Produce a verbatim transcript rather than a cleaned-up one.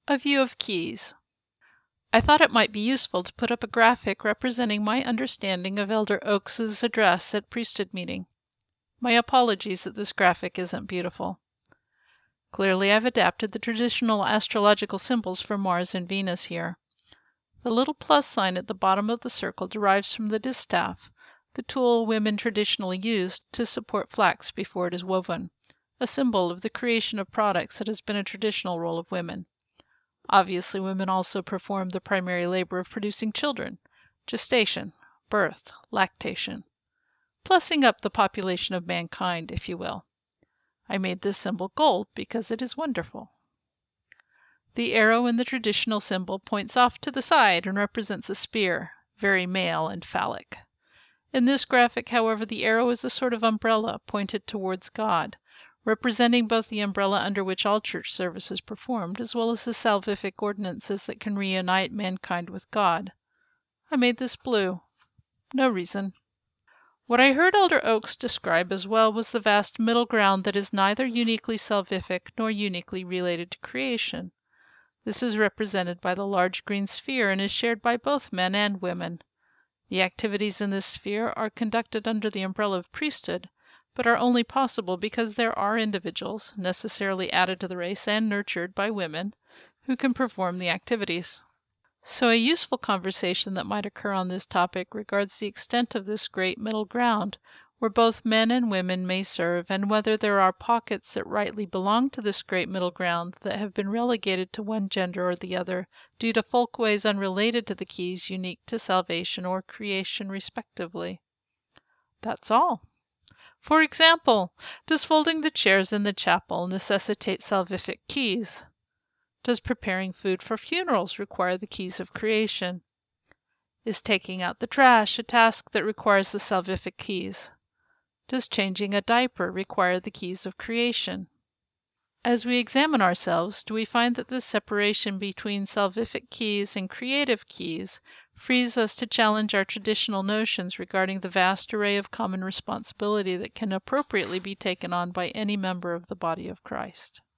A view of keys. I thought it might be useful to put up a graphic representing my understanding of Elder Oakes's address at priesthood meeting. My apologies that this graphic isn't beautiful. Clearly I've adapted the traditional astrological symbols for Mars and Venus here. The little plus sign at the bottom of the circle derives from the distaff, the tool women traditionally used to support flax before it is woven, a symbol of the creation of products that has been a traditional role of women. Obviously, women also perform the primary labor of producing children, gestation, birth, lactation, plussing up the population of mankind, if you will. I made this symbol gold because it is wonderful. The arrow in the traditional symbol points off to the side and represents a spear, very male and phallic. In this graphic, however, the arrow is a sort of umbrella pointed towards God, representing both the umbrella under which all church service is performed, as well as the salvific ordinances that can reunite mankind with God. I made this blue. No reason. What I heard Elder Oakes describe as well was the vast middle ground that is neither uniquely salvific nor uniquely related to creation. This is represented by the large green sphere and is shared by both men and women. The activities in this sphere are conducted under the umbrella of priesthood, but are only possible because there are individuals, necessarily added to the race and nurtured by women, who can perform the activities. So a useful conversation that might occur on this topic regards the extent of this great middle ground, where both men and women may serve, and whether there are pockets that rightly belong to this great middle ground that have been relegated to one gender or the other due to folkways unrelated to the keys unique to salvation or creation respectively. That's all. For example, does folding the chairs in the chapel necessitate salvific keys? Does preparing food for funerals require the keys of creation? Is taking out the trash a task that requires the salvific keys? Does changing a diaper require the keys of creation? As we examine ourselves, do we find that this separation between salvific keys and creative keys frees us to challenge our traditional notions regarding the vast array of common responsibility that can appropriately be taken on by any member of the body of Christ?